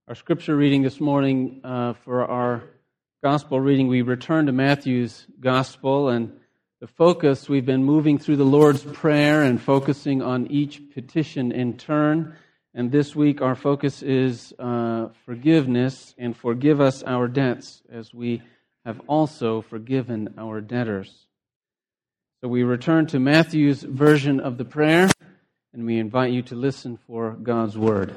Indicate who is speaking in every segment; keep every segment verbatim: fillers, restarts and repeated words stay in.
Speaker 1: Our scripture reading this morning, uh, for our gospel reading, we return to Matthew's gospel, and the focus, we've been moving through the Lord's Prayer and focusing on each petition in turn. And this week our focus is uh, forgiveness, and forgive us our debts as we have also forgiven our debtors. So we return to Matthew's version of the prayer, and we invite you to listen for God's word.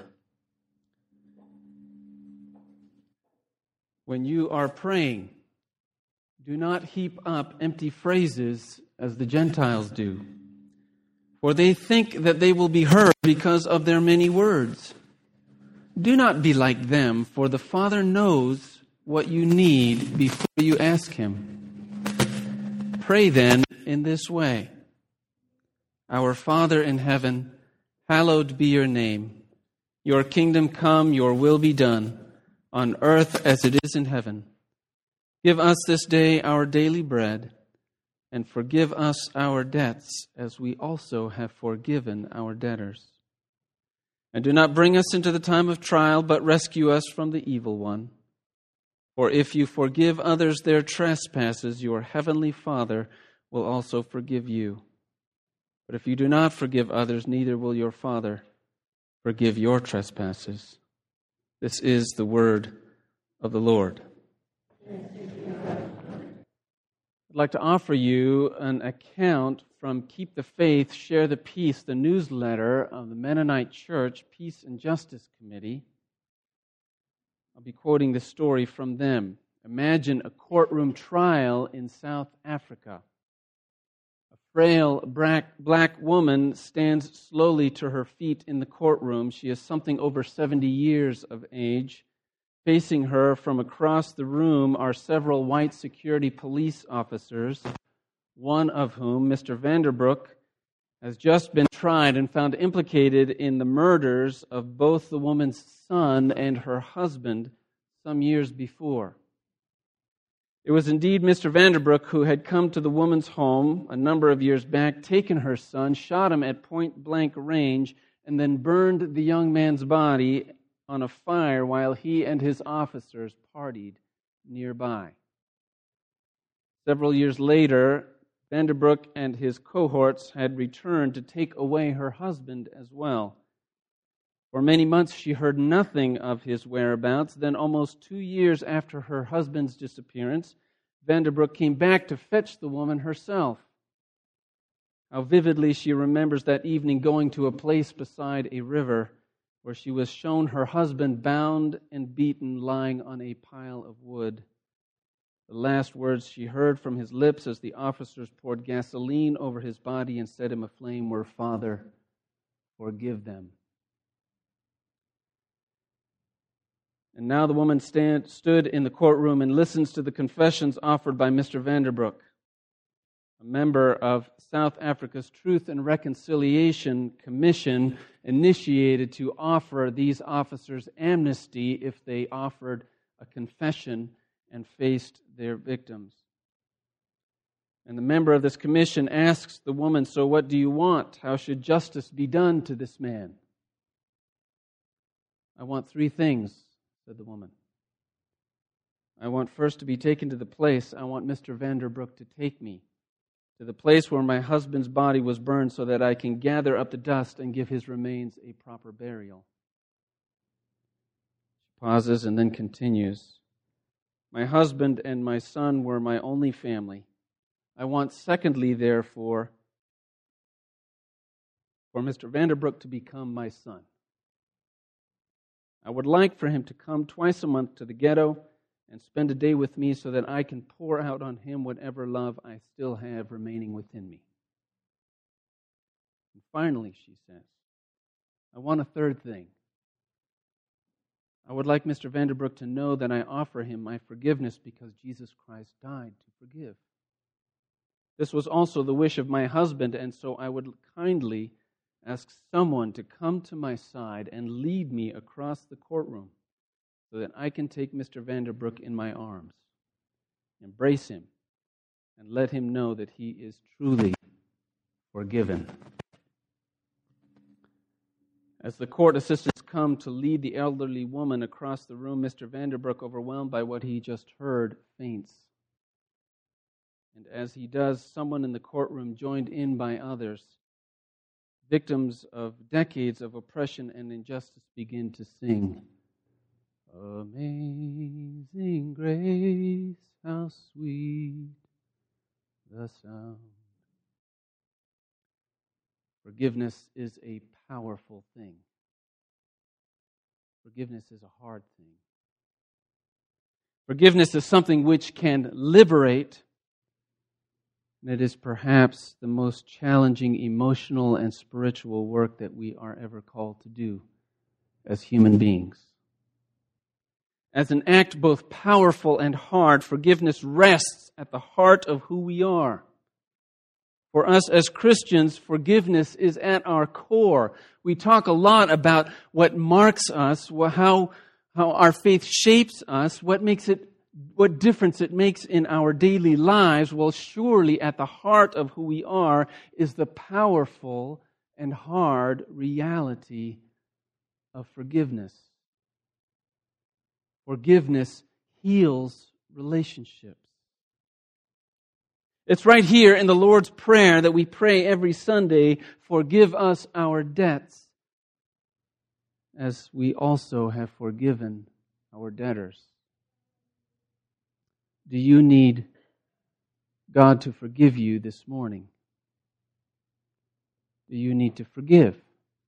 Speaker 1: When you are praying, do not heap up empty phrases as the Gentiles do, for they think that they will be heard because of their many words. Do not be like them, for the Father knows what you need before you ask Him. Pray then in this way: Our Father in heaven, hallowed be your name. Your kingdom come, your will be done, on earth as it is in heaven. Give us this day our daily bread, and forgive us our debts as we also have forgiven our debtors. And do not bring us into the time of trial, but rescue us from the evil one. For if you forgive others their trespasses, your heavenly Father will also forgive you. But if you do not forgive others, neither will your Father forgive your trespasses. This is the word of the Lord. I'd like to offer you an account from Keep the Faith, Share the Peace, the newsletter of the Mennonite Church Peace and Justice Committee. I'll be quoting the story from them. Imagine a courtroom trial in South Africa. A frail black, black woman stands slowly to her feet in the courtroom. She is something over seventy years of age. Facing her from across the room are several white security police officers, one of whom, Mister Vanderbroek, has just been tried and found implicated in the murders of both the woman's son and her husband some years before. It was indeed Mister Vanderbroek who had come to the woman's home a number of years back, taken her son, shot him at point-blank range, and then burned the young man's body on a fire while he and his officers partied nearby. Several years later, Vanderbroek and his cohorts had returned to take away her husband as well. For many months she heard nothing of his whereabouts. Then, almost two years after her husband's disappearance, Vanderbroek came back to fetch the woman herself. How vividly she remembers that evening going to a place beside a river where she was shown her husband bound and beaten lying on a pile of wood. The last words she heard from his lips as the officers poured gasoline over his body and set him aflame were, "Father, forgive them." And now the woman stand, stood in the courtroom and listens to the confessions offered by Mister Vanderbroek, a member of South Africa's Truth and Reconciliation Commission, initiated to offer these officers amnesty if they offered a confession and faced their victims. And the member of this commission asks the woman, "So what do you want? How should justice be done to this man?" "I want three things," said the woman. "I want first to be taken to the place I want Mister Vanderbroek to take me, to the place where my husband's body was burned, so that I can gather up the dust and give his remains a proper burial." She pauses and then continues. "My husband and my son were my only family. I want secondly, therefore, for Mister Vanderbroek to become my son. I would like for him to come twice a month to the ghetto and spend a day with me so that I can pour out on him whatever love I still have remaining within me. And finally," she says, "I want a third thing. I would like Mister Vanderbroek to know that I offer him my forgiveness because Jesus Christ died to forgive. This was also the wish of my husband, and so I would kindly ask someone to come to my side and lead me across the courtroom so that I can take Mister Vanderbroek in my arms, embrace him, and let him know that he is truly forgiven." As the court assistants come to lead the elderly woman across the room, Mister Vanderbroek, overwhelmed by what he just heard, faints. And as he does, someone in the courtroom, joined in by others, victims of decades of oppression and injustice, begin to sing, "Amazing grace, how sweet the sound." Forgiveness is a powerful thing. Forgiveness is a hard thing. Forgiveness is something which can liberate, and it is perhaps the most challenging emotional and spiritual work that we are ever called to do as human beings. As an act both powerful and hard, forgiveness rests at the heart of who we are. For us as Christians, forgiveness is at our core. We talk a lot about what marks us, how, how our faith shapes us, what makes it, what difference it makes in our daily lives. Well, surely at the heart of who we are is the powerful and hard reality of forgiveness. Forgiveness heals relationships. It's right here in the Lord's Prayer that we pray every Sunday, "Forgive us our debts, as we also have forgiven our debtors." Do you need God to forgive you this morning? Do you need to forgive?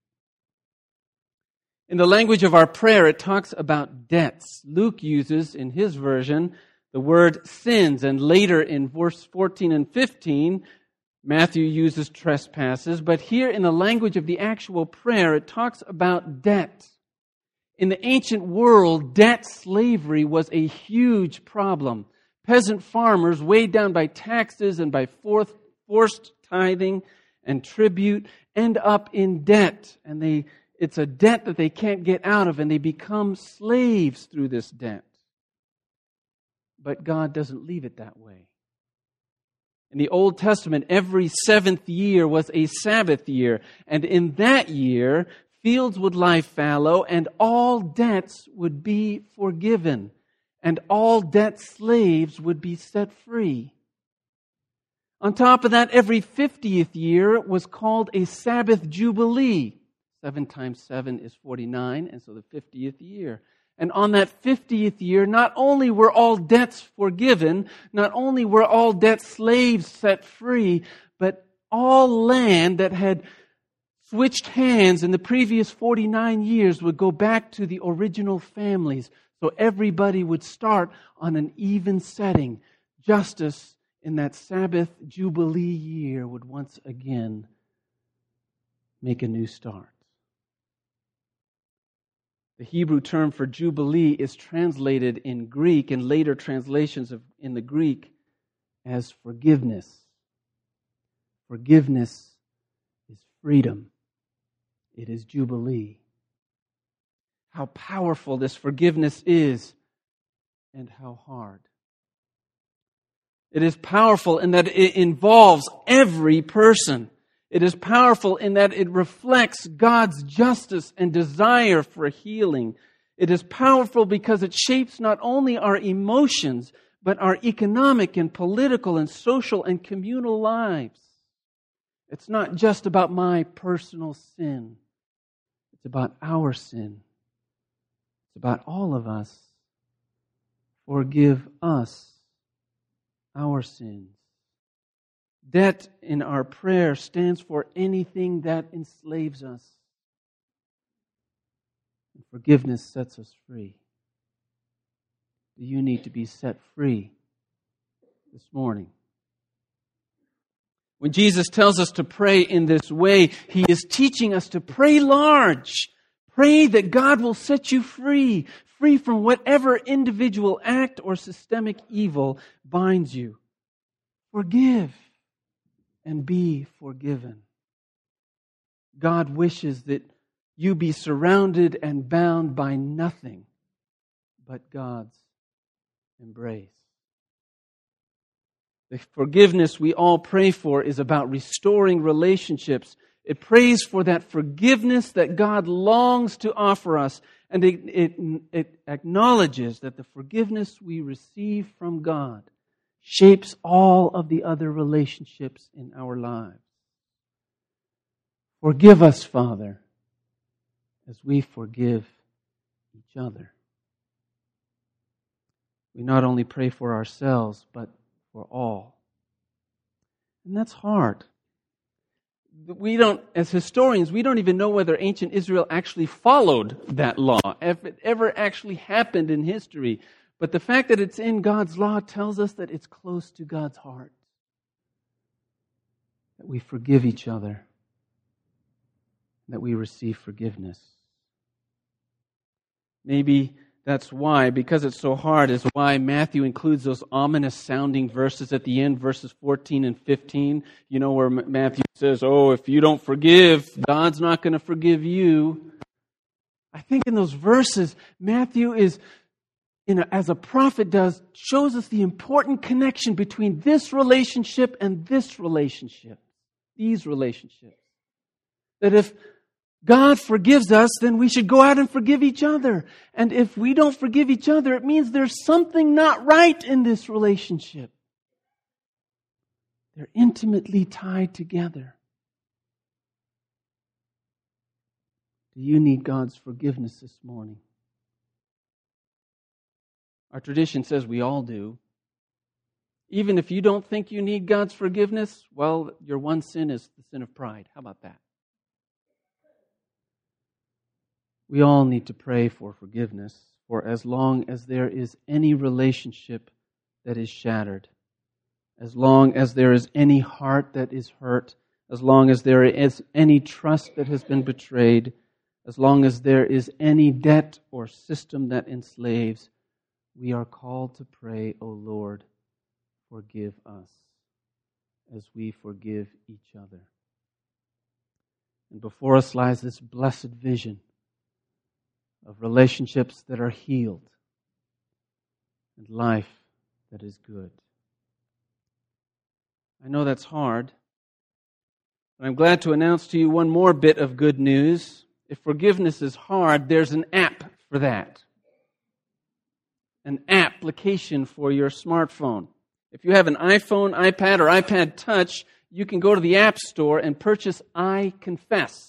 Speaker 1: In the language of our prayer, it talks about debts. Luke uses, in his version, the word sins, and later in verse fourteen and fifteen, Matthew uses trespasses, but here in the language of the actual prayer, it talks about debt. In the ancient world, debt slavery was a huge problem. Peasant farmers, weighed down by taxes and by forced tithing and tribute, end up in debt, and they it's a debt that they can't get out of, and they become slaves through this debt. But God doesn't leave it that way. In the Old Testament, every seventh year was a Sabbath year. And in that year, fields would lie fallow and all debts would be forgiven. And all debt slaves would be set free. On top of that, every fiftieth year was called a Sabbath Jubilee. Seven times seven is forty-nine, and so the fiftieth year. And on that fiftieth year, not only were all debts forgiven, not only were all debt slaves set free, but all land that had switched hands in the previous forty-nine years would go back to the original families. So everybody would start on an even setting. Justice in that Sabbath Jubilee year would once again make a new start. The Hebrew term for Jubilee is translated in Greek, and later translations of, in the Greek, as forgiveness. Forgiveness is freedom. It is Jubilee. How powerful this forgiveness is, and how hard. It is powerful in that it involves every person. It is powerful in that it reflects God's justice and desire for healing. It is powerful because it shapes not only our emotions, but our economic and political and social and communal lives. It's not just about my personal sin. It's about our sin. It's about all of us. Forgive us our sins. Debt in our prayer stands for anything that enslaves us. And forgiveness sets us free. Do you need to be set free this morning? When Jesus tells us to pray in this way, He is teaching us to pray large. Pray that God will set you free, free from whatever individual act or systemic evil binds you. Forgive and be forgiven. God wishes that you be surrounded and bound by nothing but God's embrace. The forgiveness we all pray for is about restoring relationships, It prays for that forgiveness that God longs to offer us. And it, it, it acknowledges that the forgiveness we receive from God shapes all of the other relationships in our lives. Forgive us, Father, as we forgive each other. We not only pray for ourselves, but for all. And that's hard. We don't, as historians, we don't even know whether ancient Israel actually followed that law, if it ever actually happened in history. But the fact that it's in God's law tells us that it's close to God's heart. That we forgive each other. That we receive forgiveness. Maybe that's why, because it's so hard, is why Matthew includes those ominous sounding verses at the end, verses fourteen and fifteen. You know, where Matthew says, oh, if you don't forgive, God's not going to forgive you. I think in those verses, Matthew is, you know, as a prophet does, shows us the important connection between this relationship and this relationship. These relationships. That if God forgives us, then we should go out and forgive each other. And if we don't forgive each other, it means there's something not right in this relationship. They're intimately tied together. Do you need God's forgiveness this morning? Our tradition says we all do. Even if you don't think you need God's forgiveness, well, your one sin is the sin of pride. How about that? We all need to pray for forgiveness, for as long as there is any relationship that is shattered, as long as there is any heart that is hurt, as long as there is any trust that has been betrayed, as long as there is any debt or system that enslaves, we are called to pray, O Lord, forgive us as we forgive each other. And before us lies this blessed vision of relationships that are healed and life that is good. I know that's hard, but I'm glad to announce to you one more bit of good news. If forgiveness is hard, there's an app for that. An application for your smartphone. If you have an iPhone, iPad, or iPad Touch, you can go to the App Store and purchase I Confess.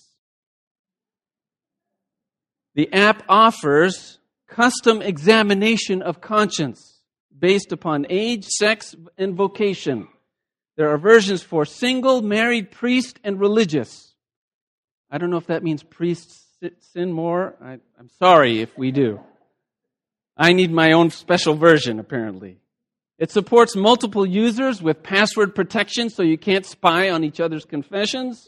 Speaker 1: The app offers custom examination of conscience based upon age, sex, and vocation. There are versions for single, married, priest, and religious. I don't know if that means priests sin more. I, I'm sorry if we do. I need my own special version, apparently. It supports multiple users with password protection so you can't spy on each other's confessions.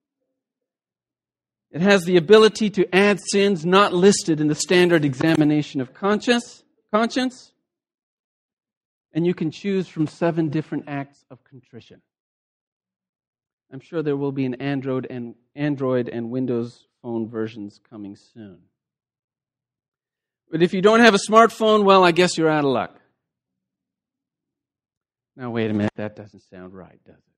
Speaker 1: It has the ability to add sins not listed in the standard examination of conscience. conscience. And you can choose from seven different acts of contrition. I'm sure there will be an Android and Android and Windows Phone versions coming soon. But if you don't have a smartphone, well, I guess you're out of luck. Now, wait a minute. That doesn't sound right, does it?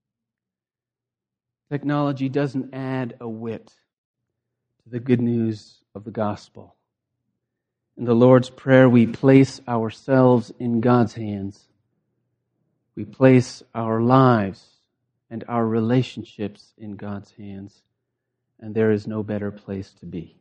Speaker 1: Technology doesn't add a whit to the good news of the gospel. In the Lord's Prayer, we place ourselves in God's hands. We place our lives and our relationships in God's hands, and there is no better place to be.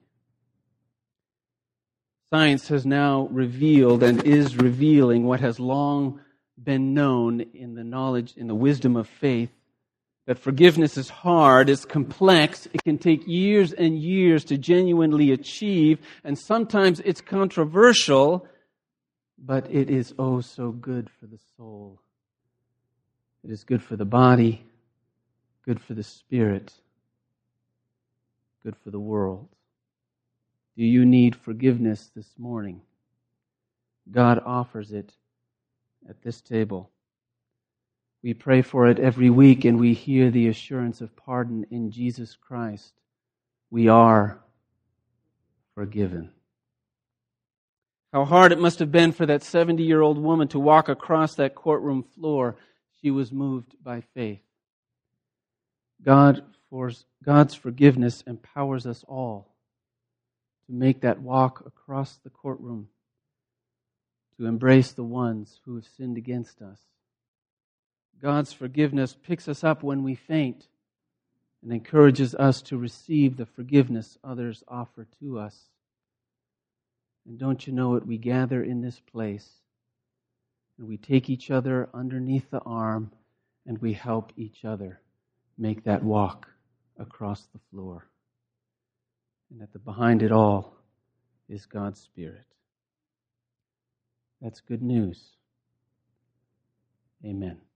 Speaker 1: Science has now revealed and is revealing what has long been known in the knowledge, in the wisdom of faith, that forgiveness is hard, it's complex, it can take years and years to genuinely achieve, and sometimes it's controversial, but it is oh so good for the soul. It is good for the body, good for the spirit, good for the world. Do you need forgiveness this morning? God offers it at this table. We pray for it every week, and we hear the assurance of pardon in Jesus Christ. We are forgiven. How hard it must have been for that seventy-year-old woman to walk across that courtroom floor. She was moved by faith. God for God's forgiveness empowers us all to make that walk across the courtroom, to embrace the ones who have sinned against us. God's forgiveness picks us up when we faint and encourages us to receive the forgiveness others offer to us. And don't you know it, we gather in this place and we take each other underneath the arm and we help each other make that walk across the floor. And that the behind it all is God's Spirit. That's good news. Amen.